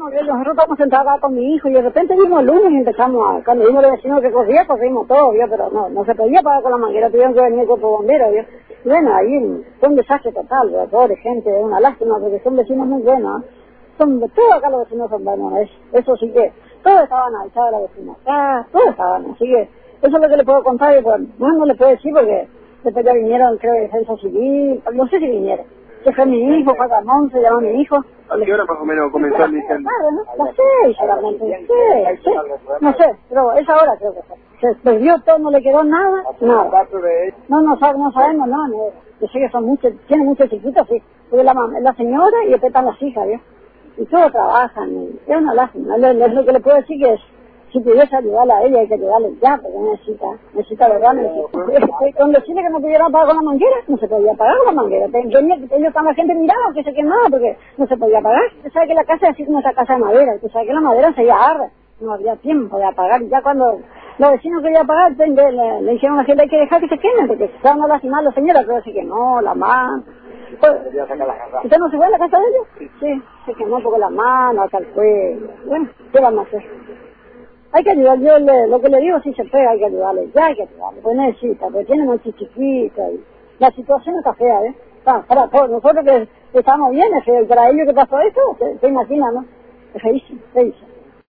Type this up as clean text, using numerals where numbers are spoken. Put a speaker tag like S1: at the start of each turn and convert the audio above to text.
S1: nosotros estamos sentados acá con mi hijo y de repente vimos el humo y empezamos a, cuando vimos el vecino que corría, corrimos todos, ¿vio? Pero no se podía pagar con la manguera, tuvieron que venir el cuerpo bombero, ¿vio? Y bueno, ahí fue un desastre total, ¿vio? Pobre gente, es una lástima porque son vecinos muy buenos, ¿eh? Todos acá los vecinos son buenos, eso sí que, todos estaban avisados la vecina, todos estaban, así que, eso es lo que le puedo contar, y pues, no le puedo decir porque después ya vinieron, creo, de Defensa Civil, no sé si vinieron. Que fue mi hijo, fue Ramón, se llama mi hijo.
S2: ¿A qué hora más o menos comenzó el incendio?
S1: Claro, ¿no? Las 6 solamente, sí, no sé, pero esa hora creo que fue. Se perdió todo, no le quedó nada. No sabemos nada, no. Yo sé que son muchos, tienen muchos chiquitos, sí. Porque la señora y después están las hijas, ¿vio? Y todos trabajan, y es una lástima. Es lo que le puedo decir que es, si pudiese ayudarle a ella, hay que ayudarle ya, porque necesita verdad, con decirle que no pudiera pagar con la manguera, no se podía pagar con la manguera. Ellos cuando la gente miraba que se quemaba porque no se podía pagar. Usted sabe que la casa es así como esa casa de madera, usted sabe que la madera se arde, no había tiempo de apagar, y ya cuando los vecinos querían pagar, le dijeron a la gente hay que dejar que se quemen, porque se van a lastimar la señora, pero se quemó, la mano. ¿Usted no se fue a la casa de ellos? Sí, se quemó porque la mano, hasta el fuego. Bueno, ¿qué vamos a hacer? Hay que ayudar, lo que le digo, si se puede, hay que ayudarle, ya hay que ayudarle, pues necesita, porque tiene muy chiquita y la situación está fea, ¿eh? Para nosotros que estamos bien es feo, y para ellos que pasó esto, se imagina, ¿no? Es feísimo, feísimo.